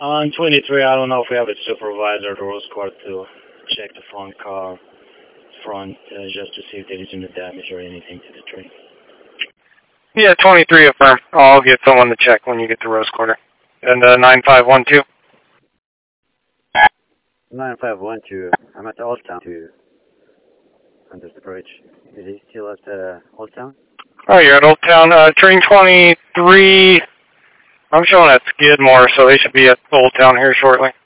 On 23, I don't know if we have a supervisor or road squad to check the front car, just to see if there is any damage or anything to the tree. Yeah, 23 affirm. I'll get someone to check when you get to Rose Quarter. And 9512. 9512. I'm at Old Town under the bridge. Is he still at Old Town? Oh, you're at Old Town. Train 23. I'm showing at Skidmore, so they should be at Old Town here shortly.